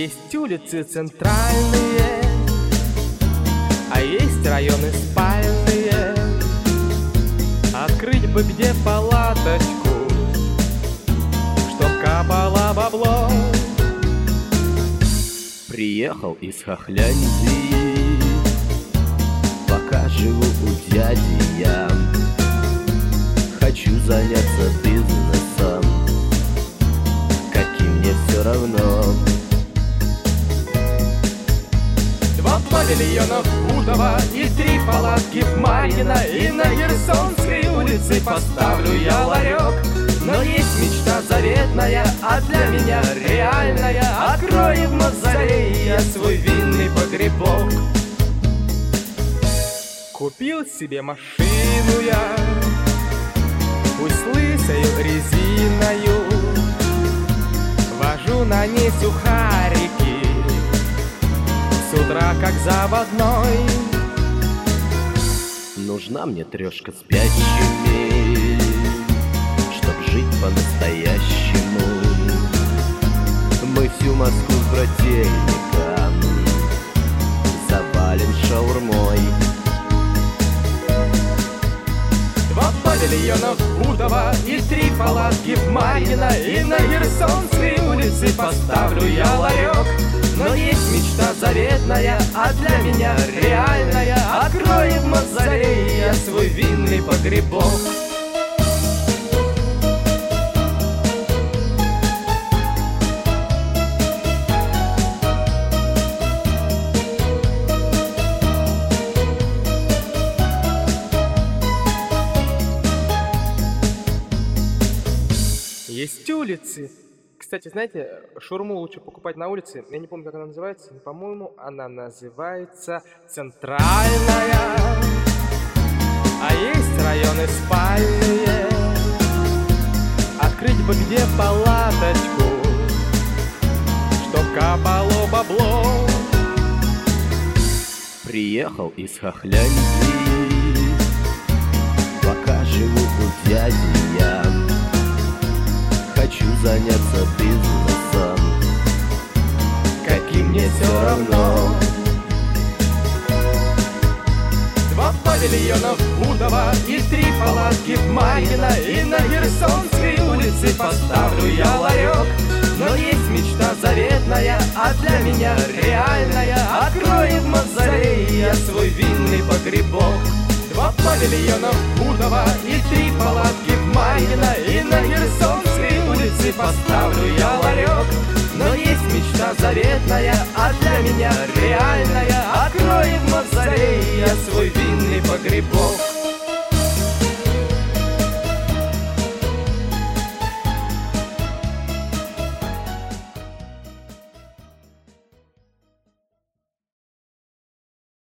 Есть улицы центральные, а есть районы спальные. Открыть бы где палаточку, чтоб капало бабло. Приехал из Хохляндии, пока живу у дяди я. Хочу заняться бизнесом, каким мне все равно. 2 павильона в Удово и 3 палатки в Марьино. И на Херсонской улице поставлю я ларек. Но есть мечта заветная, а для меня реальная. Открою в мавзолее я свой винный погребок. Купил себе машину я, пусть лысою резиною. Вожу на ней сухарики с утра как заводной. Нужна мне трешка с 5 щемель, чтоб жить по-настоящему. Мы всю Москву с брательником завалим шаурмой. 2 павильона в Удово и 3 палатки в Марьино. И на Херсонской улице поставлю я ларек. Но есть мечта заветная, а для меня реальная. Открою в мавзолее я свой винный погребок. Есть улицы. Кстати, знаете, шаурму лучше покупать на улице. Я не помню, как она называется. Но, по-моему, она называется Центральная. А есть районы спальные. Открыть бы где палаточку, чтоб капало бабло. Приехал из Хохляндии, пока живу у дяди я. Хочу заняться бизнесом, каким мне все равно. 2 павильона в Удово и 3 палатки в Марьино. И на Херсонской улице поставлю я ларек. Но есть мечта заветная, а для меня реальная. Открою в мавзолее я свой винный погребок. 2 павильона в Удово и 3 палатки в Марьино. И на Херсонской улице поставлю я ларек. Но есть мечта заветная, а для меня реальная. Открою в мавзолее я свой